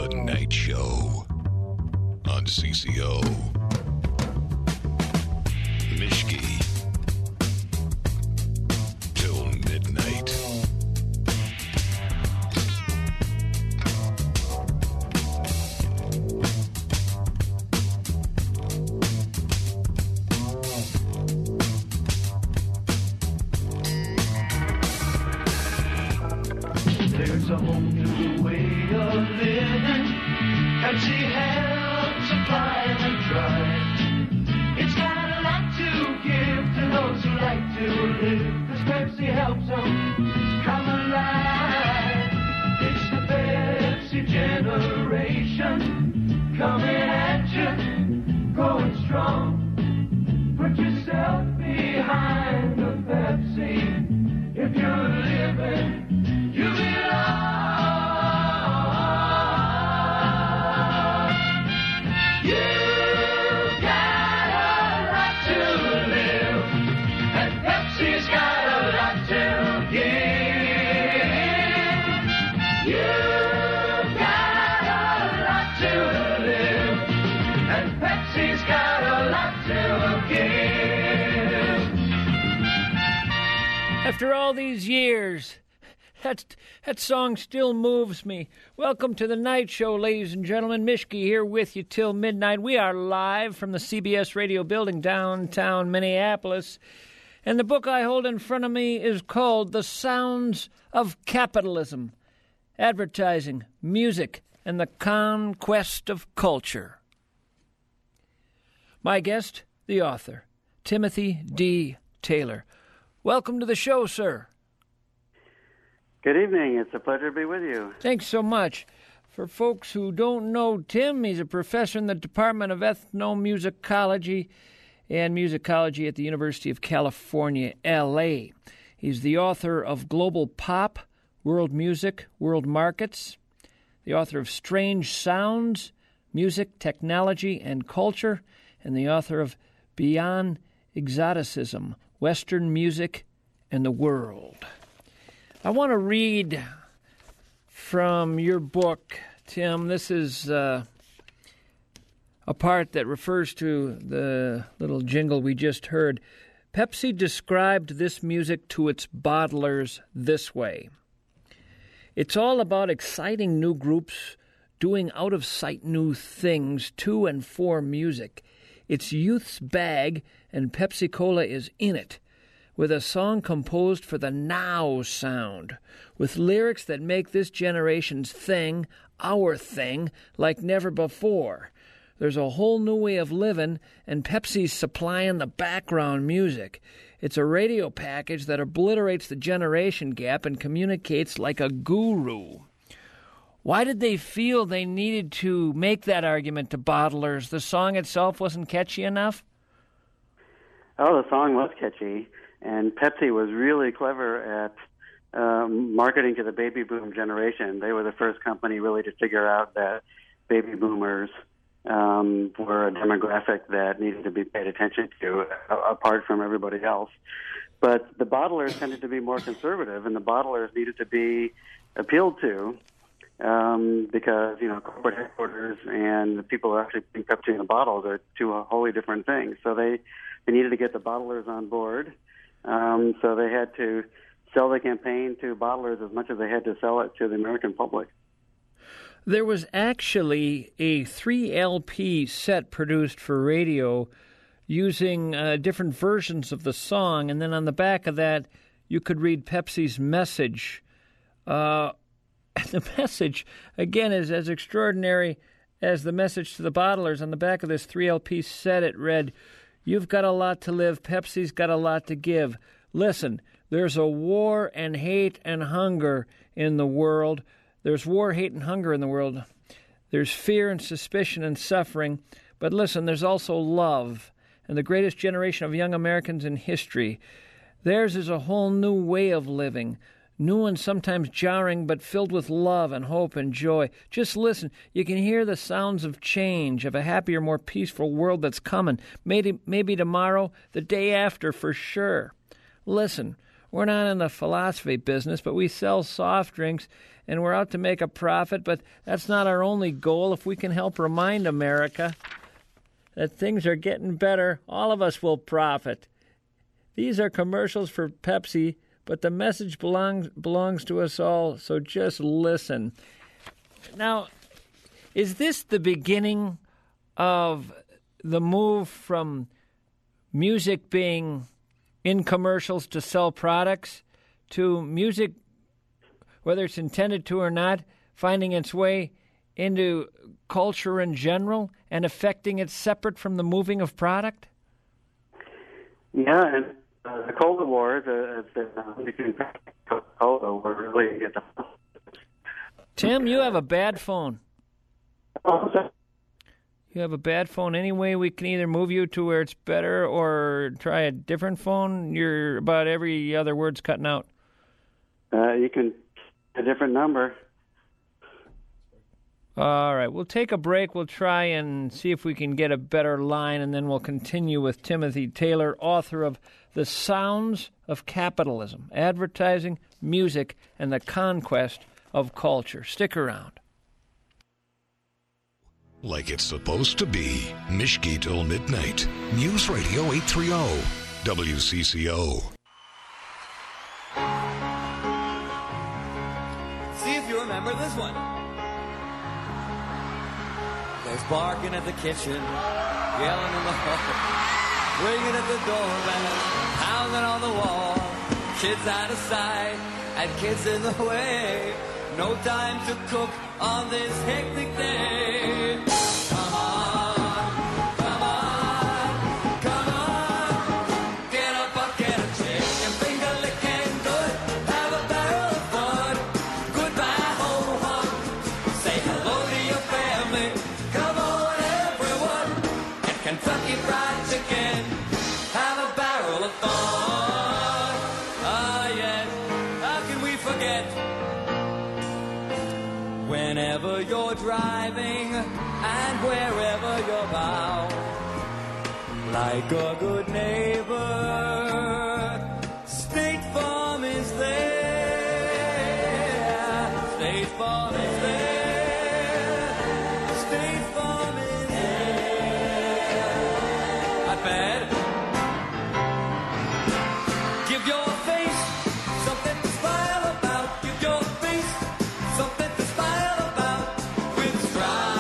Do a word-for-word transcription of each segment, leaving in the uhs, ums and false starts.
The Night Show on C C O. Mishki till midnight. There's a whole new way of living, and she helps supply and drive. It's got a lot to give to those who like to live, 'cause Pepsi helps them come alive. It's the Pepsi generation, coming at you, going strong. Put yourself behind the Pepsi, if you're living. You belong. You've got a lot to live, and Pepsi's got a lot to give. You've got a lot to live, and Pepsi's got a lot to give. After all these years, That, that song still moves me. Welcome to the Night Show, ladies and gentlemen. Mishki here with you till midnight. We are live from the C B S radio building downtown Minneapolis. And the book I hold in front of me is called The Sounds of Capitalism, Advertising, Music, and the Conquest of Culture. My guest, the author, Timothy D. Taylor. Welcome to the show, sir. Good evening. It's a pleasure to be with you. Thanks so much. For folks who don't know Tim, he's a professor in the Department of Ethnomusicology and Musicology at the University of California, L A. He's the author of Global Pop, World Music, World Markets, the author of Strange Sounds, Music, Technology, and Culture, and the author of Beyond Exoticism, Western Music and the World. I want to read from your book, Tim. This is uh, a part that refers to the little jingle we just heard. Pepsi described this music to its bottlers this way. It's all about exciting new groups doing out-of-sight new things to and for music. It's youth's bag, and Pepsi-Cola is in it, with a song composed for the now sound, with lyrics that make this generation's thing our thing like never before. There's a whole new way of living, and Pepsi's supplying the background music. It's a radio package that obliterates the generation gap and communicates like a guru. Why did they feel they needed to make that argument to bottlers? The song itself wasn't catchy enough? Oh, the song was catchy. And Pepsi was really clever at um, marketing to the baby boom generation. They were the first company really to figure out that baby boomers um, were a demographic that needed to be paid attention to, uh, apart from everybody else. But the bottlers tended to be more conservative, and the bottlers needed to be appealed to um, because, you know, corporate headquarters and the people who are actually putting Pepsi in the bottles are two wholly different things. So they, they needed to get the bottlers on board. Um, so they had to sell the campaign to bottlers as much as they had to sell it to the American public. There was actually a three L P set produced for radio using uh, different versions of the song, and then on the back of that, you could read Pepsi's message. Uh, the message, again, is as extraordinary as the message to the bottlers. On the back of this three L P set, it read, "You've got a lot to live. Pepsi's got a lot to give. Listen, there's a war and hate and hunger in the world. There's war, hate, and hunger in the world. There's fear and suspicion and suffering. But listen, there's also love and the greatest generation of young Americans in history. Theirs is a whole new way of living, new and sometimes jarring, but filled with love and hope and joy. Just listen. You can hear the sounds of change, of a happier, more peaceful world that's coming. Maybe, maybe tomorrow, the day after, for sure. Listen, we're not in the philosophy business, but we sell soft drinks, and we're out to make a profit, but that's not our only goal. If we can help remind America that things are getting better, all of us will profit. These are commercials for Pepsi, but the message belongs belongs to us all, so just listen. Now, is this the beginning of the move from music being in commercials to sell products to music, whether it's intended to or not, finding its way into culture in general and affecting it separate from the moving of product? Yeah, and uh, the Cola Wars uh, uh, between Coca-Cola were really... Tim, you have a bad phone. Oh, sorry. You have a bad phone. Any way we can either move you to where it's better or try a different phone? You're about every other word's cutting out. Uh, you can a different number. All right, we'll take a break. We'll try and see if we can get a better line, and then we'll continue with Timothy Taylor, author of The Sounds of Capitalism, Advertising, Music, and the Conquest of Culture. Stick around. Like it's supposed to be. Mishki till midnight. News Radio eight thirty W C C O. See if you remember this one. There's barking at the kitchen, yelling in the hall, ringing at the doorbell, pounding on the wall. Kids out of sight and kids in the way. No time to cook on this hectic day. Come on, come on, come on. Get a bucket of chicken, finger licking good. Have a barrel of fun. Goodbye, ho hum. Say hello to your family. Come on, everyone. Get Kentucky Fried Chicken. Have a barrel of fun. Ah, yes. How can we forget? Whenever you're driving and wherever you're bound, like a good neighbor, State Farm is there. State Farm is there. State Farm is there. Not bad. Give your face something to smile about. Give your face something to smile about with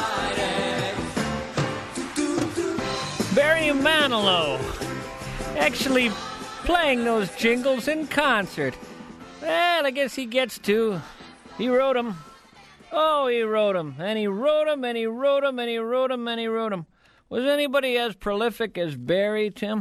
Stridex. Barry Manilow actually playing those jingles in concert. Well, I guess he gets to. He wrote them. Oh, he wrote them. And he wrote them, and he wrote them, and he wrote them, and he wrote them. Was anybody as prolific as Barry, Tim?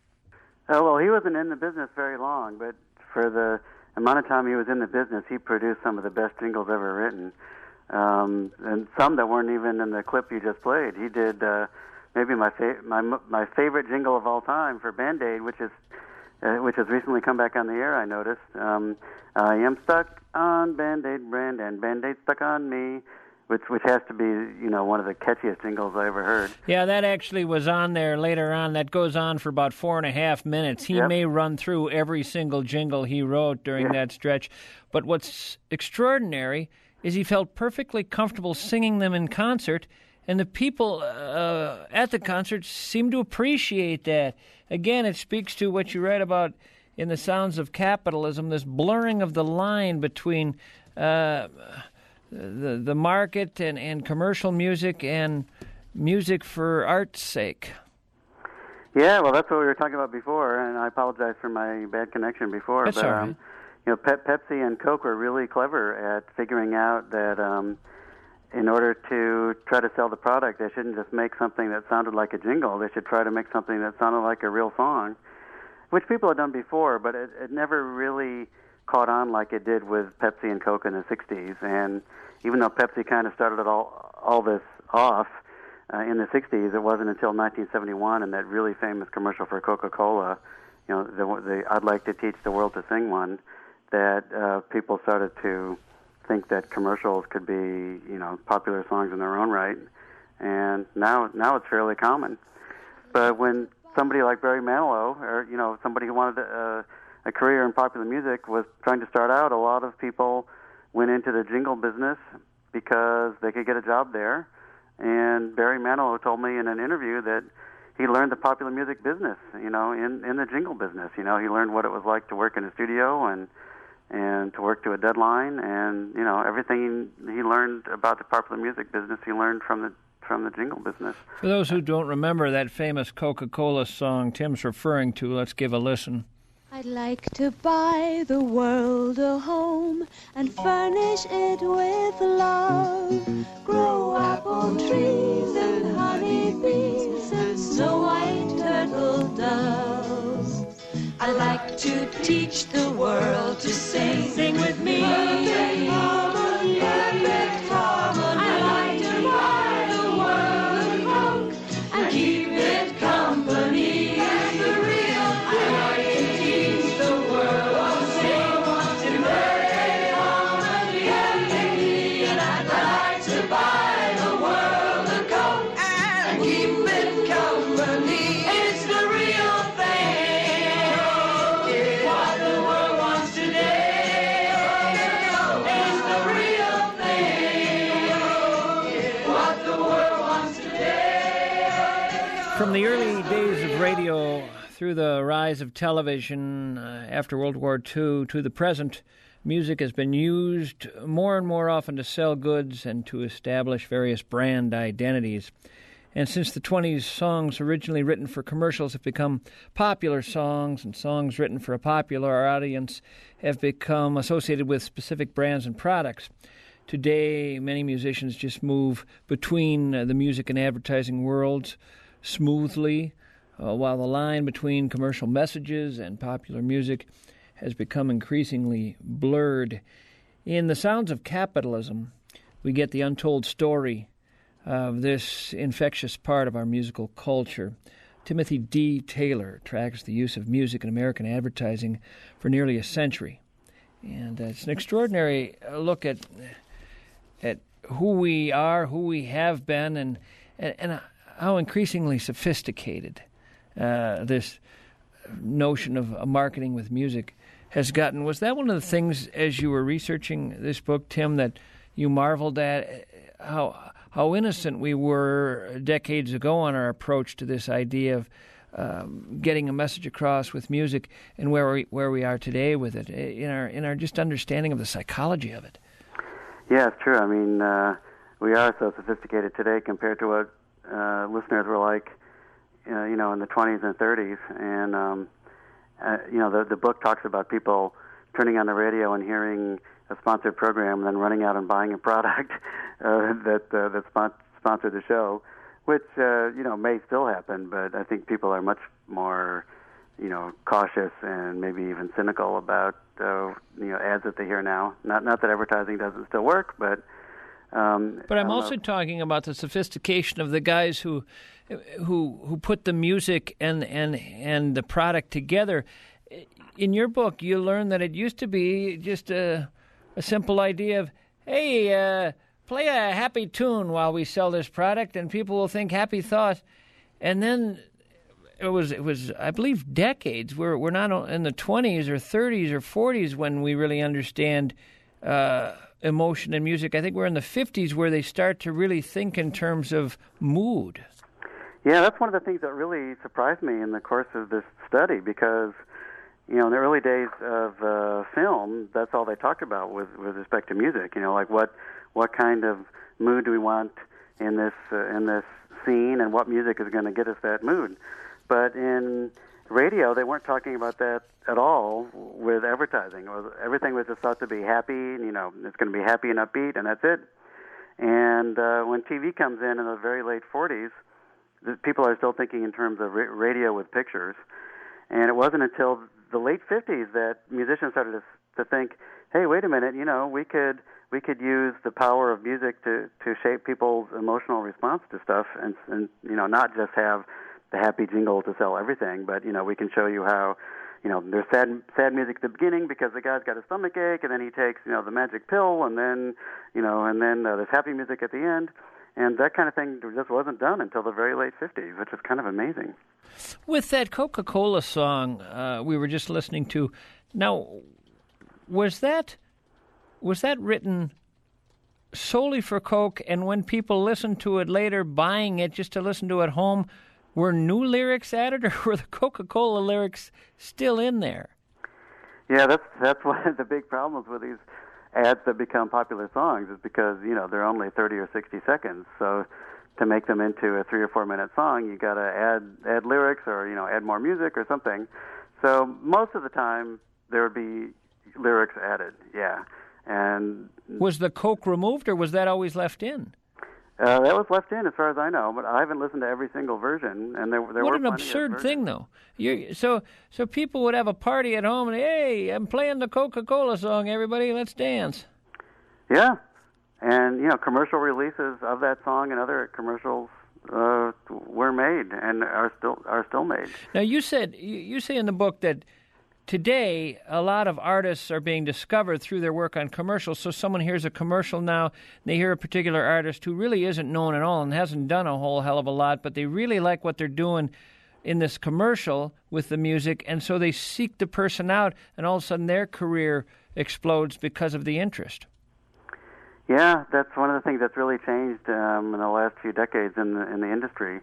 Oh, well, he wasn't in the business very long, but for the amount of time he was in the business, he produced some of the best jingles ever written, um, and some that weren't even in the clip you just played. He did uh, maybe my, fa- my my favorite jingle of all time for Band-Aid, which is uh, which has recently come back on the air, I noticed. Um, I am stuck on Band-Aid brand, and Band-Aid stuck on me. Which which has to be, you know, one of the catchiest jingles I ever heard. Yeah, that actually was on there later on. That goes on for about four and a half minutes. He Yep. may run through every single jingle he wrote during Yeah. that stretch. But what's extraordinary is he felt perfectly comfortable singing them in concert, and the people uh, at the concert seemed to appreciate that. Again, it speaks to what you write about in The Sounds of Capitalism, this blurring of the line between Uh, the the market and, and commercial music and music for art's sake. Yeah, well, that's what we were talking about before, and I apologize for my bad connection before. That's but all right. um, you know, Pe- Pepsi and Coke were really clever at figuring out that um, in order to try to sell the product, they shouldn't just make something that sounded like a jingle. They should try to make something that sounded like a real song, which people had done before, but it, it never really caught on like it did with Pepsi and Coke in the sixties. And even though Pepsi kind of started it all all this off uh, in the sixties, it wasn't until nineteen seventy-one and that really famous commercial for Coca-Cola, you know, the, the I'd Like to Teach the World to Sing one, that uh, people started to think that commercials could be, you know, popular songs in their own right. And now now it's fairly common. But when somebody like Barry Manilow, or, you know, somebody who wanted to, uh, a career in popular music was trying to start out, a lot of people went into the jingle business because they could get a job there. And Barry Manilow told me in an interview that he learned the popular music business, you know, in, in the jingle business. You know, he learned what it was like to work in a studio and and to work to a deadline, and you know, everything he learned about the popular music business, he learned from the from the jingle business. For those who don't remember that famous Coca-Cola song Tim's referring to, let's give a listen. I'd like to buy the world a home and furnish it with love. Grow apple trees and honey bees and snow white turtle doves. I like to teach the world to sing. Sing with me. Perfect harmony. Perfect harmony. I like to buy the world a Coke and keep it company. That's the real thing. I like to teach the world to sing. In perfect harmony. Perfectly. And I'd like to buy the world a Coke and keep it company. It's the real thing. From the early days of radio through the rise of television uh, after World War Two to the present, music has been used more and more often to sell goods and to establish various brand identities. And since the twenties, songs originally written for commercials have become popular songs, and songs written for a popular audience have become associated with specific brands and products. Today, many musicians just move between uh, the music and advertising worlds smoothly, uh, while the line between commercial messages and popular music has become increasingly blurred. In The Sounds of Capitalism, we get the untold story of this infectious part of our musical culture. Timothy D. Taylor tracks the use of music in American advertising for nearly a century. And uh, it's an extraordinary look at at who we are, who we have been, and and, and how increasingly sophisticated uh, this notion of uh, marketing with music has gotten. Was that one of the things, as you were researching this book, Tim, that you marveled at, how how innocent we were decades ago on our approach to this idea of um, getting a message across with music, and where we where we are today with it, in our in our just understanding of the psychology of it? Yeah, it's true. I mean, uh, we are so sophisticated today compared to what uh, listeners were like, uh, you know, in the twenties and thirties. And, um, uh, you know, the, the book talks about people turning on the radio and hearing a sponsored program and then running out and buying a product uh, that uh, that spon- sponsored the show, which, uh, you know, may still happen, but I think people are much more, you know, cautious and maybe even cynical about, uh, you know, ads that they hear now. Not not that advertising doesn't still work, but... Um, but I'm also know. talking about the sophistication of the guys who who who put the music and, and, and the product together. In your book, you learn that it used to be just a, a simple idea of, hey, uh, play a happy tune while we sell this product, and people will think happy thoughts. And then it was, it was I believe, decades. We're, we're not in the twenties or thirties or forties when we really understand uh, emotion in music. I think we're in the fifties where they start to really think in terms of mood. Yeah, that's one of the things that really surprised me in the course of this study, because, you know, in the early days of uh, film, that's all they talked about with, with respect to music. You know, like what what kind of mood do we want in this uh, in this scene, and what music is going to get us that mood. But in radio, they weren't talking about that at all with advertising. Everything was just thought to be happy, you know, it's going to be happy and upbeat, and that's it. And uh, when T V comes in in the very late forties, the people are still thinking in terms of ra- radio with pictures. And it wasn't until the late fifties that musicians started to, to think, hey, wait a minute, you know, we could we could use the power of music to, to shape people's emotional response to stuff, and, and, you know, not just have the happy jingle to sell everything, but, you know, we can show you how, you know, there's sad sad music at the beginning because the guy's got a stomach ache, and then he takes, you know, the magic pill, and then, you know, and then uh, there's happy music at the end. And that kind of thing just wasn't done until the very late fifties, which is kind of amazing. With that Coca-Cola song uh, we were just listening to, now, was that was that written solely for Coke, and when people listened to it later, buying it just to listen to it at home, were new lyrics added, or were the Coca-Cola lyrics still in there? Yeah, that's that's one of the big problems with these ads that become popular songs is because, you know, they're only thirty or sixty seconds. So to make them into a three or four minute song, you got to add add lyrics or, you know, add more music or something. So most of the time there would be lyrics added, yeah. And was the Coke removed, or was that always left in? Uh, that was left in, as far as I know, but I haven't listened to every single version. And there, there what were an plenty absurd of thing, though. You so so people would have a party at home and, hey, I'm playing the Coca-Cola song. Everybody, let's dance. Yeah, and you know, commercial releases of that song and other commercials uh, were made and are still are still made. Now, you said you, you say in the book that today, a lot of artists are being discovered through their work on commercials. So someone hears a commercial now, and they hear a particular artist who really isn't known at all and hasn't done a whole hell of a lot, but they really like what they're doing in this commercial with the music, and so they seek the person out, and all of a sudden their career explodes because of the interest. Yeah, that's one of the things that's really changed um, in the last few decades in the in the industry.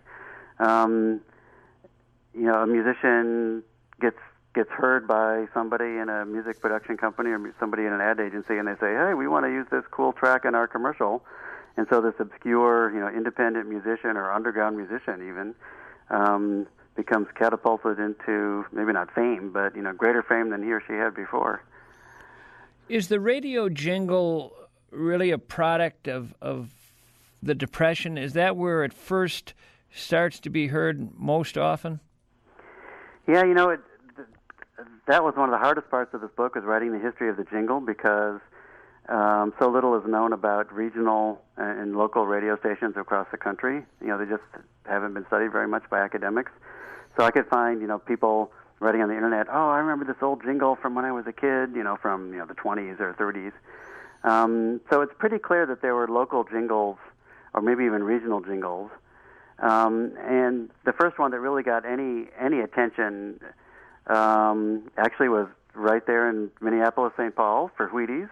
Um, you know, a musician gets gets heard by somebody in a music production company or somebody in an ad agency, and they say, hey, we want to use this cool track in our commercial. And so this obscure, you know, independent musician or underground musician even um, becomes catapulted into maybe not fame, but, you know, greater fame than he or she had before. Is the radio jingle really a product of, of the Depression? Is that where it first starts to be heard most often? Yeah, you know, it, that was one of the hardest parts of this book, is writing the history of the jingle, because um, so little is known about regional and local radio stations across the country. You know, they just haven't been studied very much by academics. So I could find, you know, people writing on the internet, oh, I remember this old jingle from when I was a kid, you know, from, you know, the twenties or thirties. Um, so it's pretty clear that there were local jingles, or maybe even regional jingles. Um, and the first one that really got any any attention um, actually was right there in Minneapolis, Saint Paul for Wheaties.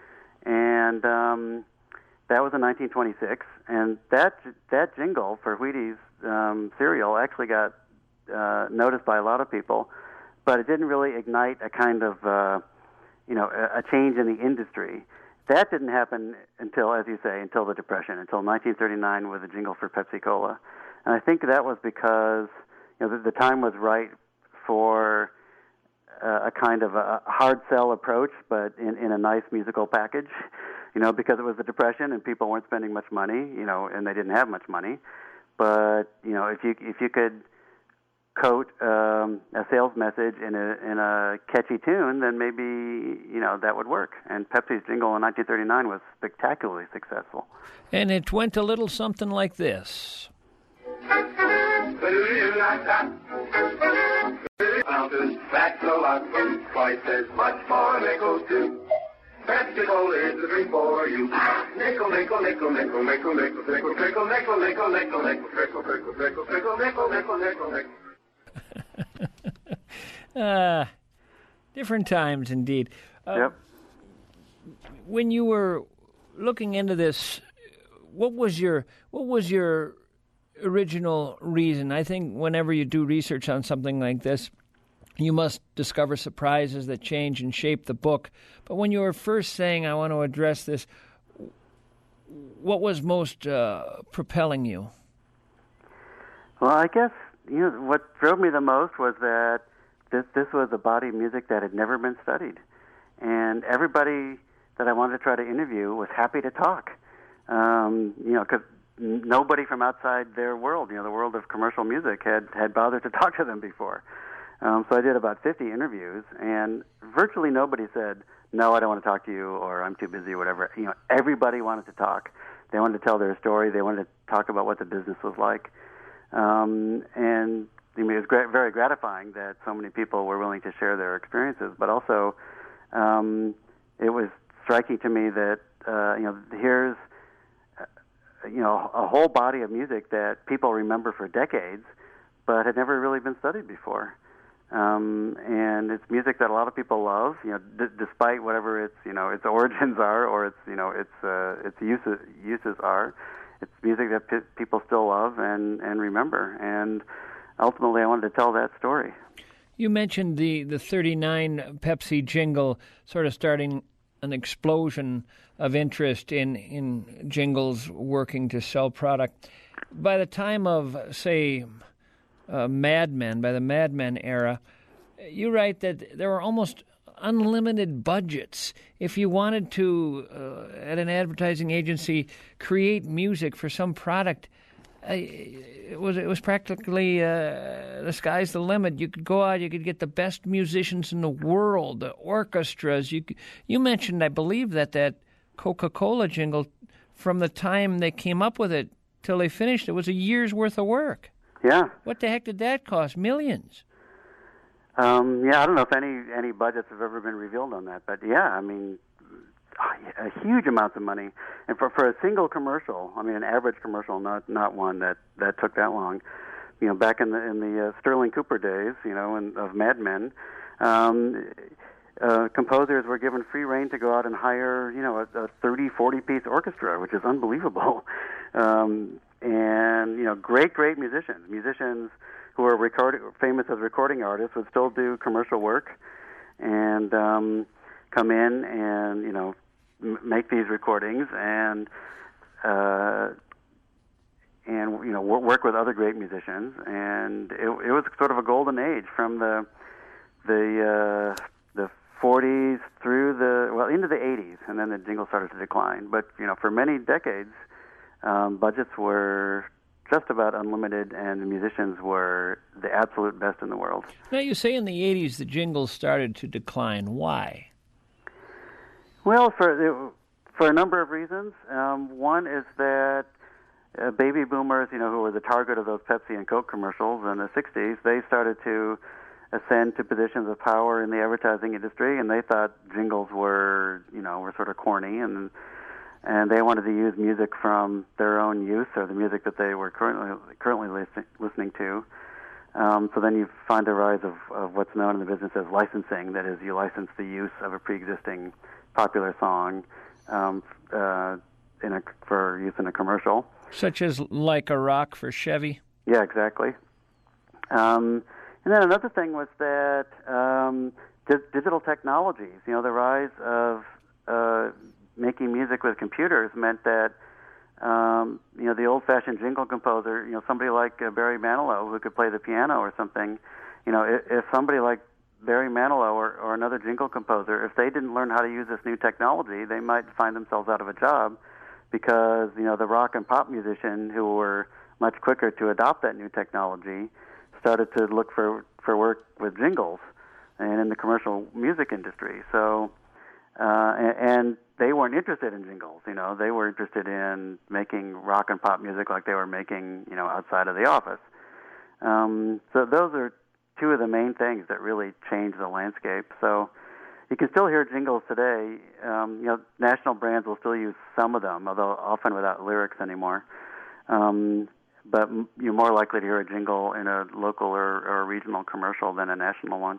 And um, that was in nineteen twenty-six. And that that jingle for Wheaties um, cereal actually got uh, noticed by a lot of people, but it didn't really ignite a kind of, uh, you know, a, a change in the industry. That didn't happen until, as you say, until the Depression, until nineteen thirty-nine with a jingle for Pepsi Cola. And I think that was because, you know, the, the time was right for uh, a kind of a hard sell approach, but in, in a nice musical package, you know, because it was the Depression and people weren't spending much money, you know, and they didn't have much money. But, you know, if you if you could coat um, a sales message in a in a catchy tune, then maybe, you know, that would work. And Pepsi's jingle in nineteen thirty-nine was spectacularly successful. And it went a little something like this. That's a lot, twice as much for a nickel too. Pepsi Cola is the drink for you. Nickel, nickel, nickel, nickel, nickel, nickel, nickel, nickel, nickel, nickel, nickel, nickel, nickel, nickel, nickel, nickel, nickel, nickel, nickel, nickel. Uh, different times indeed. Uh, Yep. When you were looking into this, what was your what was your original reason? I think whenever you do research on something like this, you must discover surprises that change and shape the book. But when you were first saying, I want to address this, what was most uh, propelling you? Well, I guess, you know, what drove me the most was that this this was a body of music that had never been studied. And everybody that I wanted to try to interview was happy to talk. Um, you know, because nobody from outside their world, you know, the world of commercial music, had, had bothered to talk to them before. Um, so I did about fifty interviews, and virtually nobody said, no, I don't want to talk to you, or I'm too busy, or whatever. You know, everybody wanted to talk. They wanted to tell their story. They wanted to talk about what the business was like. Um, and I mean, it was gra- very gratifying that so many people were willing to share their experiences, but also um, it was striking to me that, uh, you know, here's you know, a whole body of music that people remember for decades, but had never really been studied before. Um, and it's music that a lot of people love, you know, d- despite whatever its, you know, its origins are or its, you know, its uh, its uses uses are. It's music that p- people still love and, and remember. And ultimately, I wanted to tell that story. You mentioned the, the thirty-nine Pepsi jingle sort of starting an explosion of interest in, in jingles working to sell product. By the time of, say, uh, Mad Men, by the Mad Men era, you write that there were almost unlimited budgets. If you wanted to, uh, at an advertising agency, create music for some product, uh, it was it was practically uh, the sky's the limit. You could go out, you could get the best musicians in the world, the orchestras. You you mentioned, I believe, that that Coca-Cola jingle, from the time they came up with it till they finished it, was a year's worth of work. Yeah. What the heck did that cost? Millions. Um, yeah, I don't know if any any budgets have ever been revealed on that, but yeah, I mean, a huge amounts of money, and for for a single commercial, I mean, an average commercial, not not one that, that took that long. You know, back in the in the uh, Sterling Cooper days, you know, in, of Mad Men, um, uh, composers were given free rein to go out and hire, you know, a, a thirty, forty piece orchestra, which is unbelievable. Um, and you know, great, great musicians, musicians. who are record, famous as recording artists would still do commercial work and um, come in and, you know, m- make these recordings and, uh, and you know, w- work with other great musicians. And it, it was sort of a golden age from the the uh, the forties through the, well, into the eighties, and then the jingle started to decline. But, you know, for many decades, um, budgets were just about unlimited, and the musicians were the absolute best in the world. Now, you say in the eighties the jingles started to decline. Why? Well, for for a number of reasons. Um, one is that uh, baby boomers, you know, who were the target of those Pepsi and Coke commercials in the sixties, they started to ascend to positions of power in the advertising industry, and they thought jingles were, you know, were sort of corny, and and they wanted to use music from their own use or the music that they were currently currently listen, listening to. Um, so then you find the rise of, of what's known in the business as licensing. That is, you license the use of a pre-existing popular song um, uh, in a, for use in a commercial. Such as Like a Rock for Chevy? Yeah, exactly. Um, and then another thing was that um, di- digital technologies, you know, the rise of uh, making music with computers meant that, um, you know, the old-fashioned jingle composer, you know, somebody like uh, Barry Manilow who could play the piano or something, you know, if, if somebody like Barry Manilow or, or another jingle composer, if they didn't learn how to use this new technology, they might find themselves out of a job because, you know, the rock and pop musician who were much quicker to adopt that new technology started to look for, for work with jingles and in the commercial music industry. So, uh, and, and they weren't interested in jingles, you know. They were interested in making rock and pop music like they were making, you know, outside of the office. Um, so those are two of the main things that really changed the landscape. So you can still hear jingles today. Um, you know, national brands will still use some of them, although often without lyrics anymore. Um, but you're more likely to hear a jingle in a local or, or a regional commercial than a national one.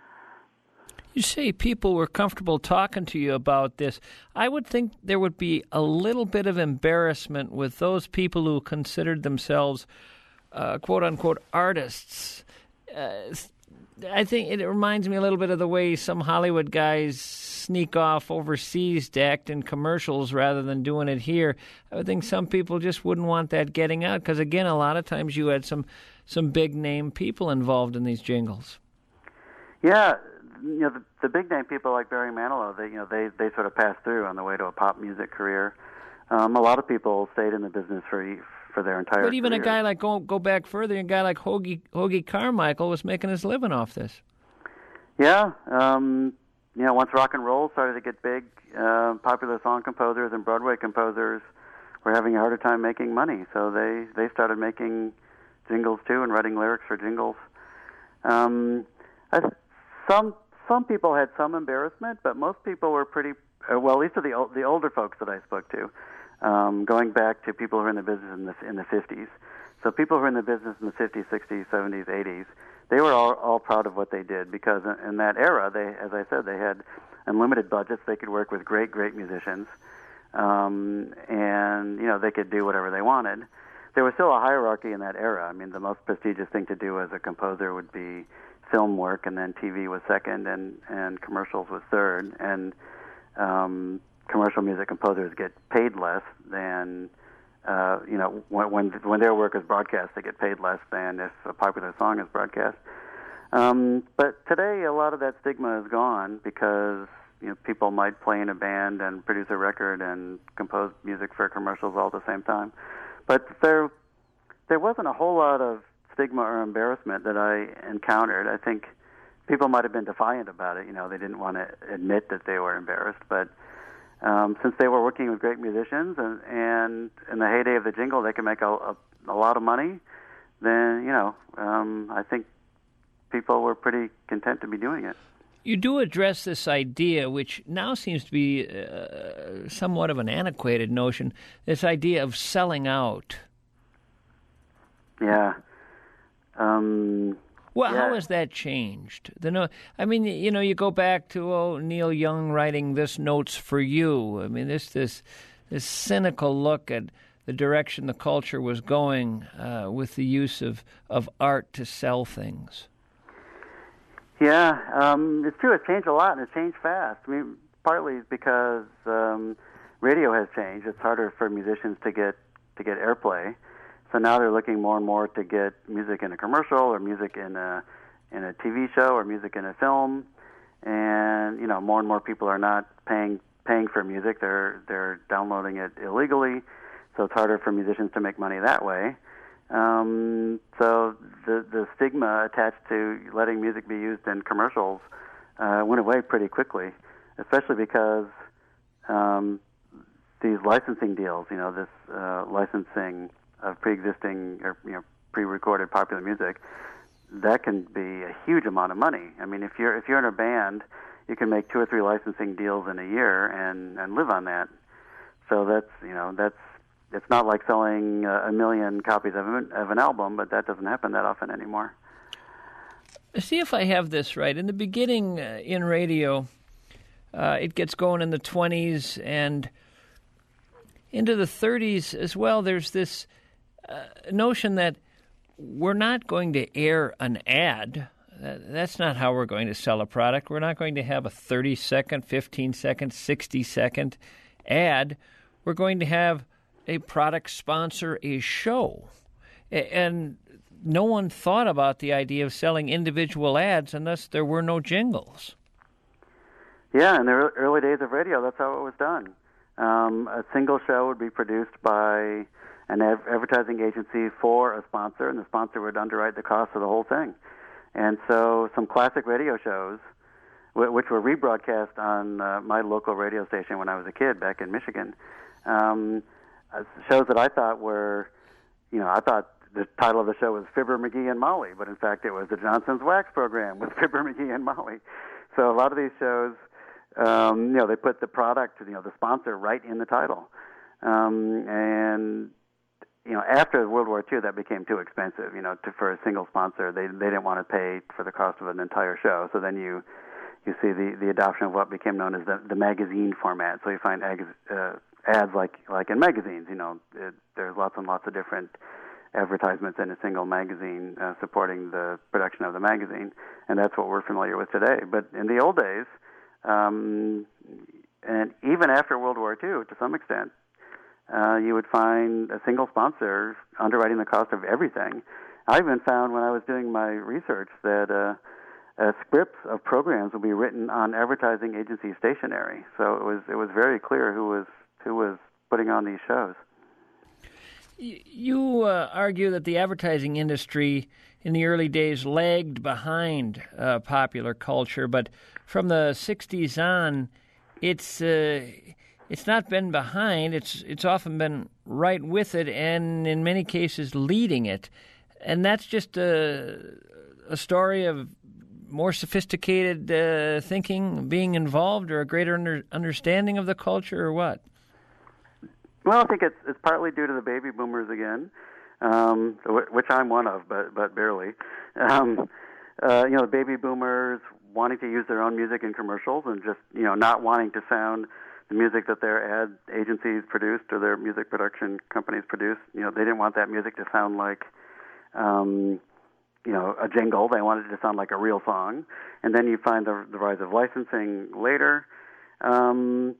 You say people were comfortable talking to you about this. I would think there would be a little bit of embarrassment with those people who considered themselves, uh, quote-unquote, artists. Uh, I think it reminds me a little bit of the way some Hollywood guys sneak off overseas to act in commercials rather than doing it here. I would think some people just wouldn't want that getting out because, again, a lot of times you had some, some big-name people involved in these jingles. Yeah. You know, the, the big-name people like Barry Manilow, they, you know, they, they sort of passed through on the way to a pop music career. Um, a lot of people stayed in the business for for their entire career. But even career. a guy like, go go back further, a guy like Hoagie, Hoagie Carmichael was making his living off this. Yeah. Um, you know, once rock and roll started to get big, uh, popular song composers and Broadway composers were having a harder time making money, so they, they started making jingles too and writing lyrics for jingles. Um, I, some... Some people had some embarrassment, but most people were pretty, uh, well, at least of the the older folks that I spoke to, um, going back to people who were in the business in the, in the fifties. So people who were in the business in the fifties, sixties, seventies, eighties, they were all, all proud of what they did because in, in that era, they, as I said, they had unlimited budgets. They could work with great, great musicians, um, and you know they could do whatever they wanted. There was still a hierarchy in that era. I mean, the most prestigious thing to do as a composer would be film work, and then T V was second, and, and commercials was third. And um, commercial music composers get paid less than, uh, you know, when, when when their work is broadcast, they get paid less than if a popular song is broadcast. Um, but today, a lot of that stigma is gone because you know people might play in a band and produce a record and compose music for commercials all at the same time. But there, there wasn't a whole lot of stigma or embarrassment that I encountered. I think people might have been defiant about it. You know, they didn't want to admit that they were embarrassed. But um, since they were working with great musicians and, and in the heyday of the jingle, they could make a, a, a lot of money. Then you know, um, I think people were pretty content to be doing it. You do address this idea, which now seems to be uh, somewhat of an antiquated notion, this idea of selling out. Yeah. Um, well, yeah. How has that changed? The no, I mean, you know, you go back to oh, Neil Young writing "This Note's for You." I mean, this this this cynical look at the direction the culture was going uh, with the use of, of art to sell things. Yeah, um, it's true. It's changed a lot, and it's changed fast. I mean, partly it's because um, radio has changed. It's harder for musicians to get to get airplay, so now they're looking more and more to get music in a commercial or music in a in a T V show or music in a film. And you know, more and more people are not paying paying for music. They're they're downloading it illegally, so it's harder for musicians to make money that way. Um, so the the stigma attached to letting music be used in commercials uh, went away pretty quickly, especially because um, these licensing deals, you know, this uh, licensing of pre-existing or you know pre-recorded popular music, that can be a huge amount of money. I mean, if you're if you're in a band, you can make two or three licensing deals in a year and and live on that. So that's you know that's. It's not like selling uh, a million copies of an, of an album, but that doesn't happen that often anymore. See if I have this right. In the beginning, uh, in radio, uh, it gets going in the twenties and into the thirties as well. There's this uh, notion that we're not going to air an ad. Uh, that's not how we're going to sell a product. We're not going to have a thirty-second, fifteen-second, sixty-second ad. We're going to have a product sponsor a show. And no one thought about the idea of selling individual ads unless there were no jingles. Yeah, in the early days of radio, that's how it was done. Um, a single show would be produced by an advertising agency for a sponsor, and the sponsor would underwrite the cost of the whole thing. And so some classic radio shows, which were rebroadcast on uh, my local radio station when I was a kid back in Michigan, um, shows that I thought were, you know, I thought the title of the show was Fibber, McGee, and Molly, but in fact it was the Johnson's Wax Program with Fibber, McGee, and Molly. So a lot of these shows, um, you know, they put the product, you know, the sponsor right in the title. Um, and, you know, after World War Two, that became too expensive, you know, to, for a single sponsor. They they didn't want to pay for the cost of an entire show. So then you you see the, the adoption of what became known as the, the magazine format. So you find ag- uh, ads like like in magazines, you know, it, there's lots and lots of different advertisements in a single magazine uh, supporting the production of the magazine, and that's what we're familiar with today. But in the old days, um, and even after World War Two, to some extent, uh, you would find a single sponsor underwriting the cost of everything. I even found when I was doing my research that uh, uh, scripts of programs would be written on advertising agency stationery. So it was it was very clear who was who was putting on these shows. You uh, argue that the advertising industry in the early days lagged behind uh, popular culture, but from the sixties on, it's uh, it's not been behind. It's it's often been right with it, and in many cases leading it. And that's just a a story of more sophisticated uh, thinking being involved, or a greater under, understanding of the culture, or what? Well, I think it's it's partly due to the baby boomers again, um, which I'm one of, but but barely. Um, uh, you know, the baby boomers wanting to use their own music in commercials and just you know not wanting to sound the music that their ad agencies produced or their music production companies produced. You know, they didn't want that music to sound like, um, you know, a jingle. They wanted it to sound like a real song. And then you find the, the rise of licensing later. Um,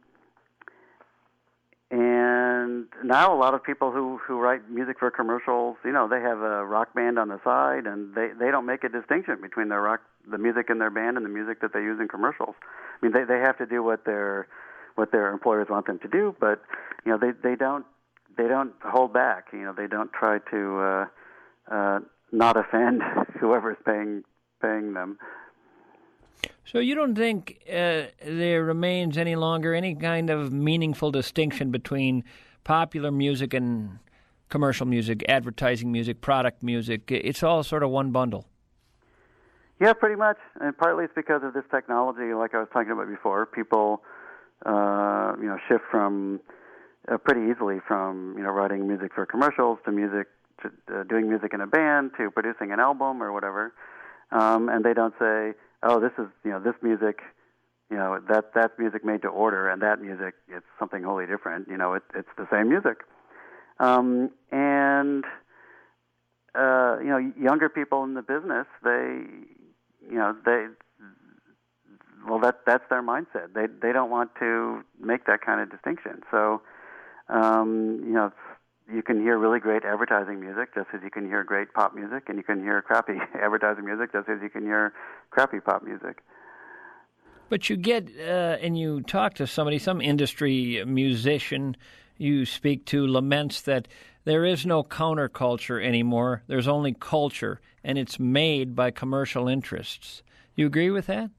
and now a lot of people who, who write music for commercials, you know, they have a rock band on the side, and they, they don't make a distinction between their rock, the music in their band and the music that they use in commercials. I mean, they, they have to do what their what their employers want them to do, but you know, they, they don't they don't hold back. You know, they don't try to uh, uh, not offend whoever's paying paying them. So you don't think uh, there remains any longer any kind of meaningful distinction between popular music and commercial music, advertising music, product music? It's all sort of one bundle. Yeah, pretty much. And partly it's because of this technology, like I was talking about before. People, uh, you know, shift from uh, pretty easily from you know writing music for commercials to music to uh, doing music in a band to producing an album or whatever. Um, and they don't say, oh, this is, you know, this music, you know, that that's music made to order, and that music, it's something wholly different. You know, it, it's the same music. Um, and, uh, you know, younger people in the business, they, you know, they, well, that that's their mindset. They they don't want to make that kind of distinction. So, um, you know, it's, you can hear really great advertising music just as you can hear great pop music, and you can hear crappy advertising music just as you can hear crappy pop music. But you get, uh, and you talk to somebody, some industry musician you speak to laments that there is no counterculture anymore. There's only culture, and it's made by commercial interests. You agree with that?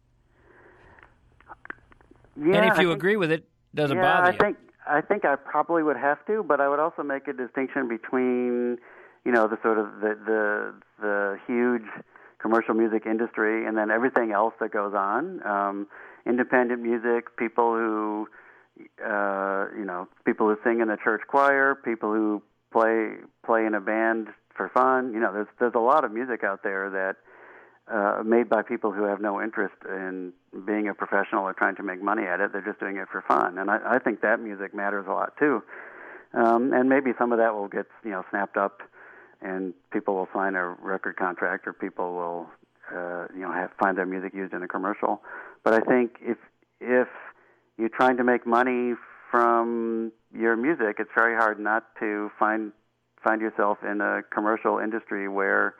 Yeah, and if you think, agree with it, does it yeah, bother I you? think I think I probably would have to, but I would also make a distinction between, you know, the sort of the the, the huge commercial music industry and then everything else that goes on. Um, independent music, people who, uh, you know, people who sing in a church choir, people who play play in a band for fun. You know, there's there's a lot of music out there that uh, made by people who have no interest in being a professional or trying to make money at it. They're just doing it for fun, and I, I think that music matters a lot too. Um, and maybe some of that will get you know snapped up, and people will sign a record contract, or people will uh, you know have find their music used in a commercial. But I think if if you're trying to make money from your music, it's very hard not to find find yourself in a commercial industry where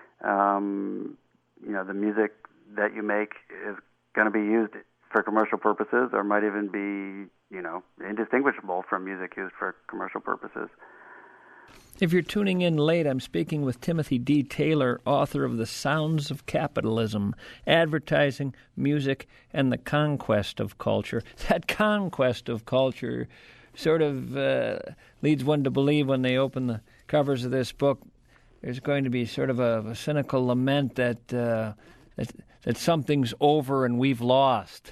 um, you know the music that you make is going to be used for commercial purposes, or might even be, you know, indistinguishable from music used for commercial purposes. If you're tuning in late, I'm speaking with Timothy D. Taylor, author of The Sounds of Capitalism, Advertising, Music, and the Conquest of Culture. That conquest of culture sort of uh, leads one to believe when they open the covers of this book, there's going to be sort of a, a cynical lament that, uh, that that something's over and we've lost.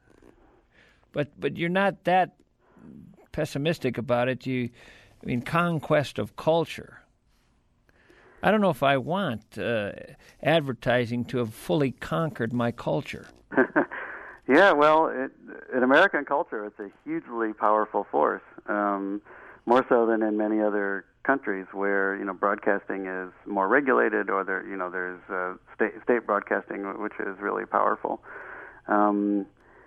But but you're not that pessimistic about it. You, I mean, conquest of culture. I don't know if I want uh, advertising to have fully conquered my culture. Yeah, well, it, in American culture, it's a hugely powerful force, um, more so than in many other countries where you know broadcasting is more regulated, or there you know there's uh, state state broadcasting, which is really powerful. Um,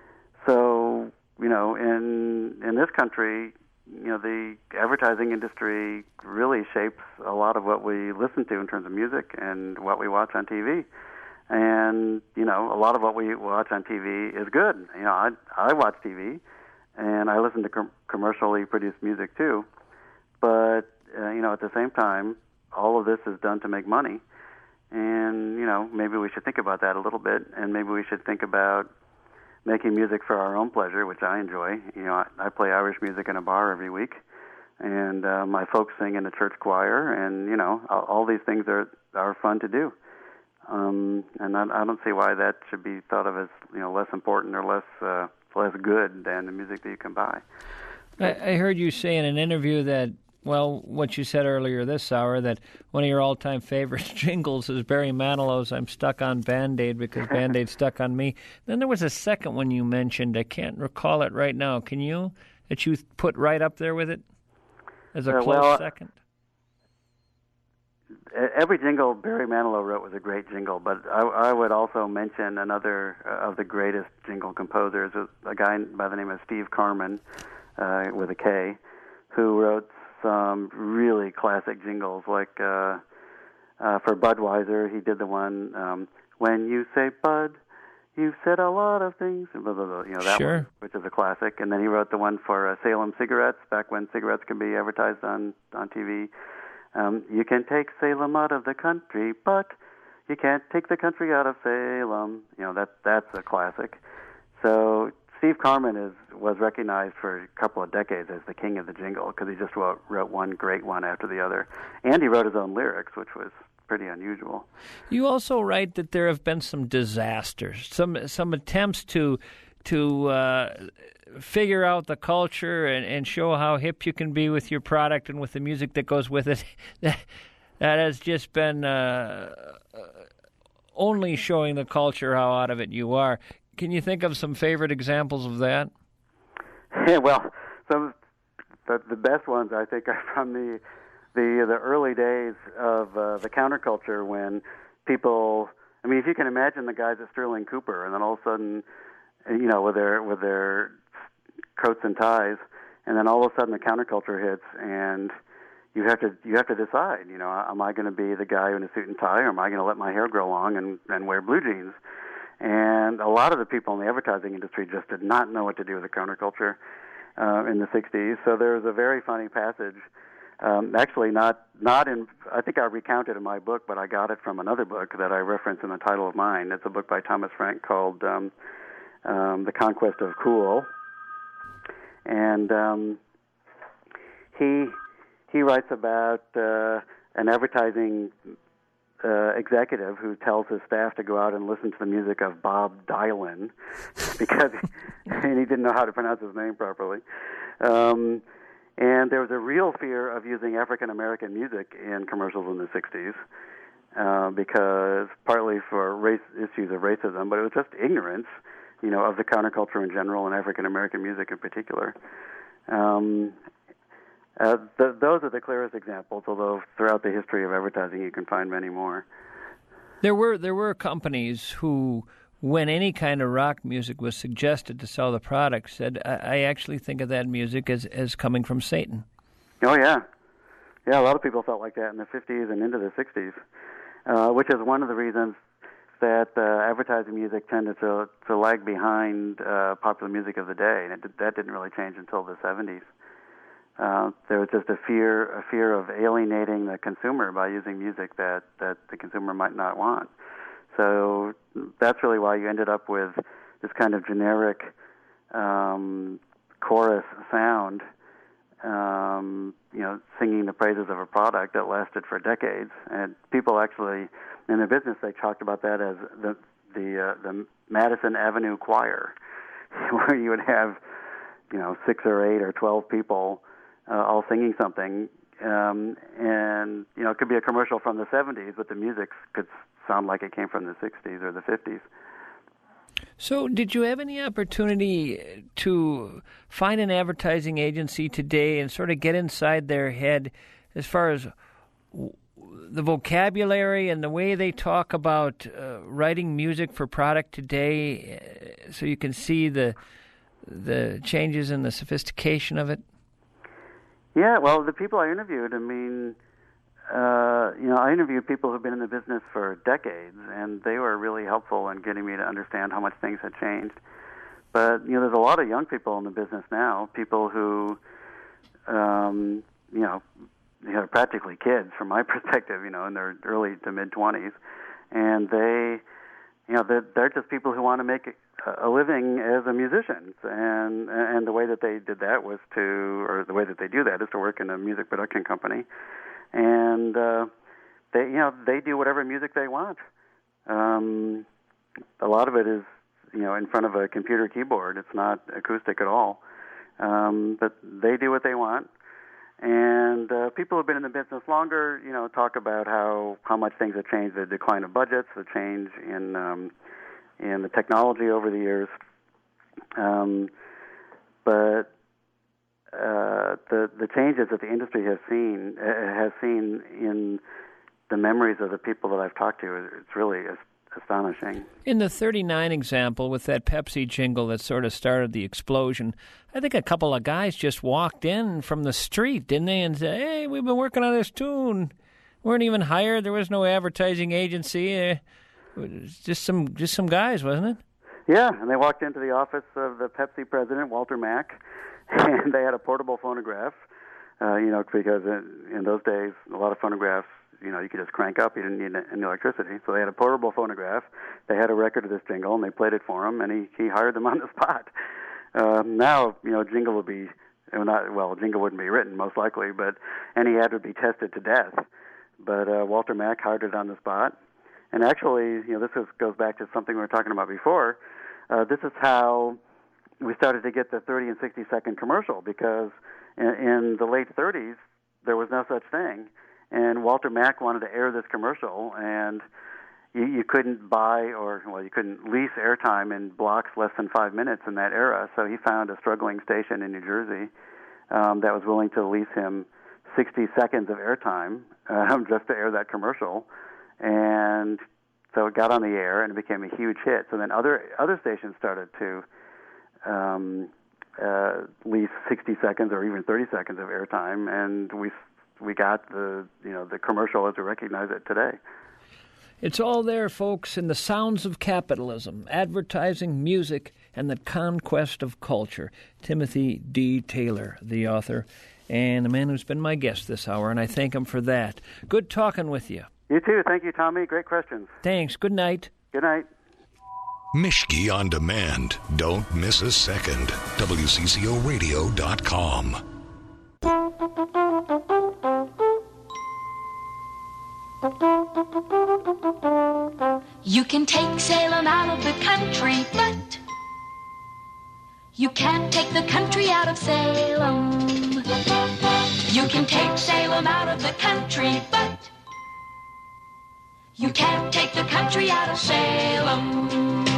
so you know in in this country, you know the advertising industry really shapes a lot of what we listen to in terms of music and what we watch on T V. And you know a lot of what we watch on T V is good. You know I I watch T V and I listen to com- commercially produced music too, but Uh, you know, at the same time, all of this is done to make money. And, you know, maybe we should think about that a little bit, and maybe we should think about making music for our own pleasure, which I enjoy. You know, I, I play Irish music in a bar every week, and uh, my folks sing in a church choir, and, you know, all, all these things are, are fun to do. Um, and I, I don't see why that should be thought of as, you know, less important or less uh, less good than the music that you can buy. I, I heard you say in an interview that, well, what you said earlier this hour, that one of your all-time favorite jingles is Barry Manilow's I'm Stuck on Band-Aid because Band-Aid stuck on me. Then there was a second one you mentioned. I can't recall it right now. Can you, that you put right up there with it as a Uh, close well, second? Every jingle Barry Manilow wrote was a great jingle, but I, I would also mention another uh, of the greatest jingle composers, a guy by the name of Steve Carman, uh, with a K, who wrote some really classic jingles, like uh, uh, for Budweiser, he did the one, um, when you say Bud, you've said a lot of things, blah, blah, blah, you know, that Sure. one, which is a classic. And then he wrote the one for uh, Salem Cigarettes, back when cigarettes could be advertised on, on T V. Um, you can take Salem out of the country, but you can't take the country out of Salem. You know, that that's a classic. So Steve Carman is was recognized for a couple of decades as the king of the jingle because he just wrote, wrote one great one after the other. And he wrote his own lyrics, which was pretty unusual. You also write that there have been some disasters, some some attempts to to uh, figure out the culture and, and show how hip you can be with your product and with the music that goes with it. that, that has just been uh, only showing the culture how out of it you are. Can you think of some favorite examples of that? Yeah, well, some the, the best ones I think are from the the the early days of uh, the counterculture when people. I mean, if you can imagine the guys at Sterling Cooper, and then all of a sudden, you know, with their with their coats and ties, and then all of a sudden the counterculture hits, and you have to you have to decide. You know, am I going to be the guy in a suit and tie, or am I going to let my hair grow long and and wear blue jeans? And a lot of the people in the advertising industry just did not know what to do with the counterculture uh, in the sixties. So there was a very funny passage. Um, actually, not not in. I think I recount it in my book, but I got it from another book that I reference in the title of mine. It's a book by Thomas Frank called um, um, "The Conquest of Cool," and um, he he writes about uh, an advertising uh, executive who tells his staff to go out and listen to the music of Bob Dylan because and he didn't know how to pronounce his name properly. Um, And there was a real fear of using African-American music in commercials in the sixties uh, because partly for race issues of racism, but it was just ignorance, you know, of the counterculture in general and African-American music in particular. Um, uh, th- those are the clearest examples, although throughout the history of advertising you can find many more. There were there were companies who, when any kind of rock music was suggested to sell the product, said, I, I actually think of that music as, as coming from Satan. Oh, yeah. Yeah, a lot of people felt like that in the fifties and into the sixties, uh, which is one of the reasons that uh, advertising music tended to, to lag behind uh, popular music of the day, and it did, that didn't really change until the seventies. Uh, there was just a fear a fear of alienating the consumer by using music that, that the consumer might not want. So that's really why you ended up with this kind of generic um, chorus sound, um, you know, singing the praises of a product that lasted for decades. And people actually, in their business, they talked about that as the the, uh, the Madison Avenue Choir, where you would have, you know, six or eight or twelve people uh, all singing something. Um, and, you know, it could be a commercial from the seventies, but the music could sound like it came from the sixties or the fifties. So did you have any opportunity to find an advertising agency today and sort of get inside their head as far as the vocabulary and the way they talk about uh, writing music for product today, so you can see the the changes in the sophistication of it? Yeah, well, the people I interviewed, I mean, uh, you know, I interviewed people who've been in the business for decades, and they were really helpful in getting me to understand how much things had changed. But, you know, there's a lot of young people in the business now, people who, um, you know, you know, practically kids from my perspective, you know, in their early to mid-twenties, and they, you know, they're, they're just people who want to make a living as a musician, and and the way that they did that was to, or the way that they do that is to work in a music production company, and uh, they, you know, they do whatever music they want. Um, a lot of it is, you know, in front of a computer keyboard. It's not acoustic at all. Um, but they do what they want. And uh, people who've been in the business longer, you know, talk about how, how much things have changed, the decline of budgets, the change in um, in the technology over the years. Um, but uh, the the changes that the industry has seen uh, has seen in the memories of the people that I've talked to, it's really astonishing. In the thirty-nine example with that Pepsi jingle that sort of started the explosion, I think a couple of guys just walked in from the street, didn't they, and said, hey, we've been working on this tune. Weren't even hired. There was no advertising agency. Uh, just some just some guys, wasn't it? Yeah, and they walked into the office of the Pepsi president, Walter Mack, and they had a portable phonograph, uh, you know, because in, in those days, a lot of phonographs, you know, you could just crank up. You didn't need any electricity. So they had a portable phonograph. They had a record of this jingle, and they played it for him, and he, he hired them on the spot. Um, now, you know, jingle would be, not well, jingle wouldn't be written, most likely, but any ad would be tested to death. But uh, Walter Mack hired it on the spot. And actually, you know, this is, goes back to something we were talking about before. Uh, this is how we started to get the thirty and sixty second commercial, because in, in the late thirties, there was no such thing. And Walter Mack wanted to air this commercial, and you, you couldn't buy or, well, you couldn't lease airtime in blocks less than five minutes in that era. So he found a struggling station in New Jersey um, that was willing to lease him sixty seconds of airtime um, just to air that commercial. And so it got on the air, and it became a huge hit. So then other other stations started to um, uh, lease sixty seconds or even thirty seconds of airtime, and we we got the you know the commercial as we recognize it today. It's all there, folks, in the sounds of capitalism, advertising, music, and the conquest of culture. Timothy D. Taylor, the author, and the man who's been my guest this hour, and I thank him for that. Good talking with you. You too. Thank you, Tommy. Great questions. Thanks. Good night. Good night. Mischke on Demand. Don't miss a second. W C C O radio dot com. You can take Salem out of the country, but you can't take the country out of Salem. You can take Salem out of the country, but you can't take the country out of Salem.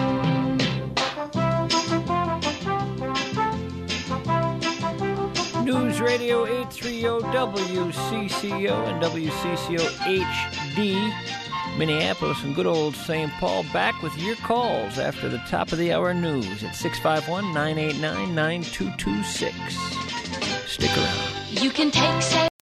News Radio eight thirty W C C O and W C C O H D, Minneapolis and good old Saint Paul, back with your calls after the top of the hour news at six five one, nine eight nine, nine two two six. Stick around. You can take Salem.